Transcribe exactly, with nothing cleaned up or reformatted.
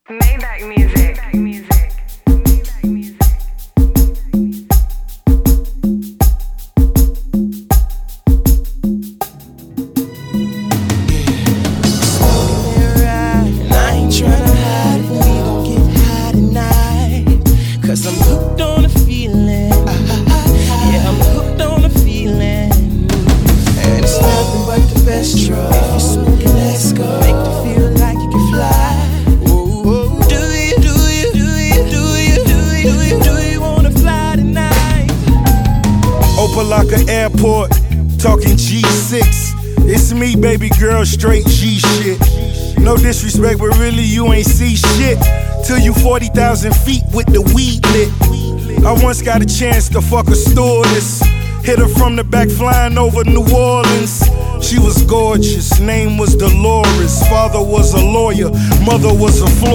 Maybach music. music. Maybach music. Cause I'm hooked on the feeling. Yeah, I'm hooked on the feeling. And it's nothing but the best drug. If you're smoking, let's go. Make you feel like you can fly. Whoa, whoa. Do you, do you, do you, do you, do you, do you, do you wanna fly tonight? Opalaka Airport, talking G six. It's me, baby girl, straight G shit. No disrespect, but really you ain't see shit till you forty thousand feet with the weed lit. I once got a chance to fuck a stewardess. Hit her from the back flying over New Orleans. She was gorgeous, name was Dolores. Father was a lawyer, mother was a floor.